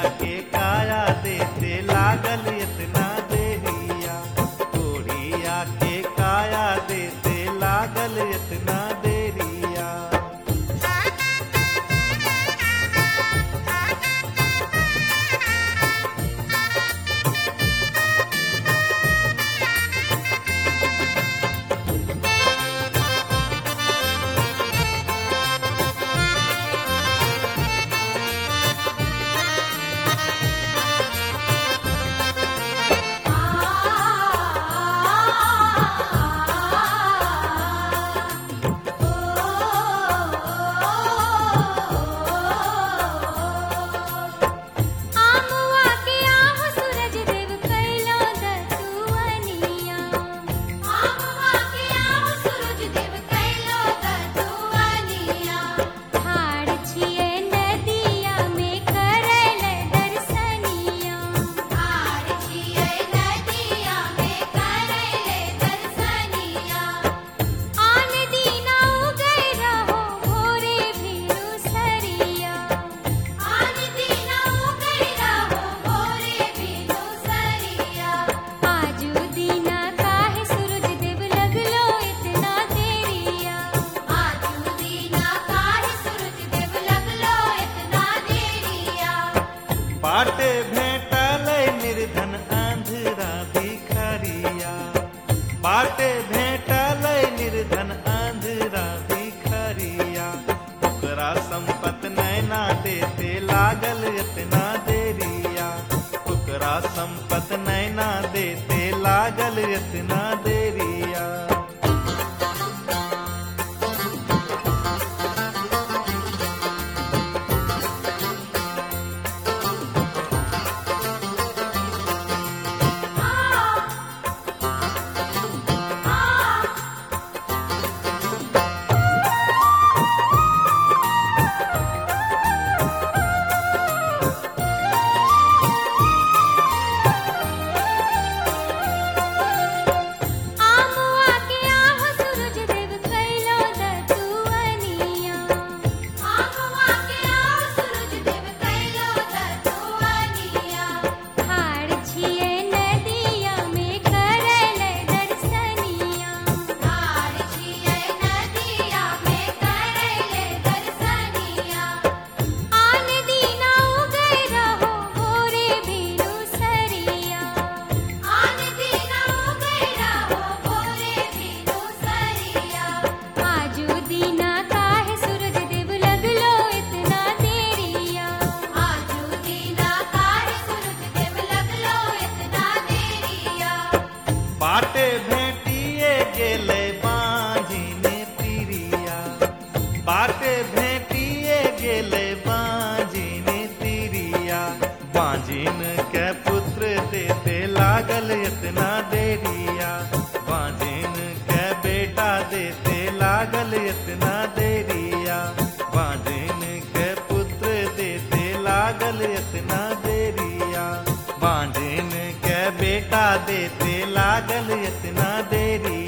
के काया देते लागल इतना देरिया, कोढ़िया के काया देते लागल इतना देरिया। बाटे भेटल निर्धन आंधरा भिखारिया, बाटे भेटल निर्धन आंधरा भिखारिया, ओकरा संपत नैना देते लागल इतना देरिया, ओकरा संपत नैना देते लागल इतना देरिया। बाटे भेटिए गेले बांझिन तिरिया, बाटे भेटिए गेले बांझिन तिरिया, बांझिन के पुत्र देते लागल इतना देरिया, बांझिन के बेटा देते लागल इतना देरिया, बांझिन के पुत्र देते लागल इतना देरिया, बांझिन के बेटा देते लागल इतना देरी।